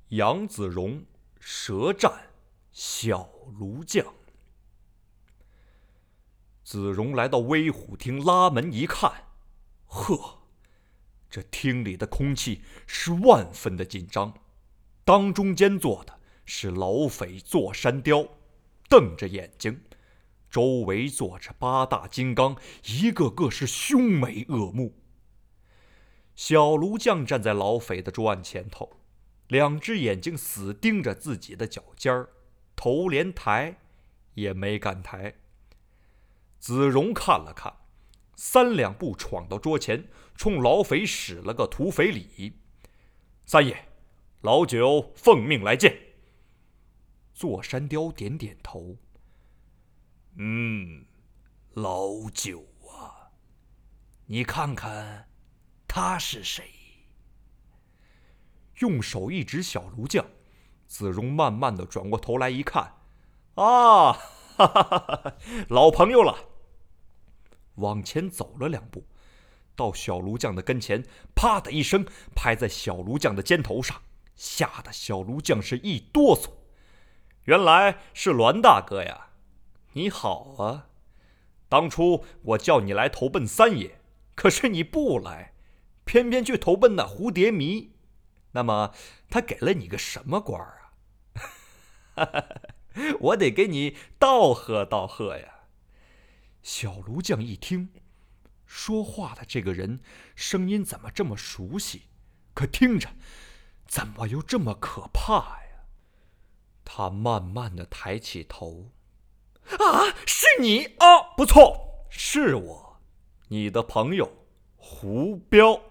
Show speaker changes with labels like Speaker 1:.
Speaker 1: 杨子荣舌战小庐将。子荣来到威虎厅，拉门一看，呵，这厅里的空气是万分的紧张。当中间坐的是老匪座山雕，瞪着眼睛，周围坐着八大金刚，一个个是凶眉恶目。小庐将站在老匪的桌案前头，两只眼睛死盯着自己的脚尖儿，头连抬也没敢抬。子荣看了看，三两步闯到桌前，冲老匪使了个土匪礼：“三爷，老九奉命来见。”座山雕点点头：“老九啊，你看看他是谁？”用手一指小庐将，子荣慢慢地转过头来一看，哈哈哈，老朋友了。往前走了两步，到小庐将的跟前，啪的一声拍在小庐将的肩头上，吓得小庐将是一哆嗦。原来是栾大哥呀，你好啊！当初我叫你来投奔三爷，可是你不来，偏偏去投奔那蝴蝶迷。那么他给了你个什么官啊？我得给你道贺道贺呀。小庐将一听，说话的这个人声音怎么这么熟悉，可听着怎么又这么可怕呀？他慢慢地抬起头，啊，是你啊？不错，是我，你的朋友胡彪。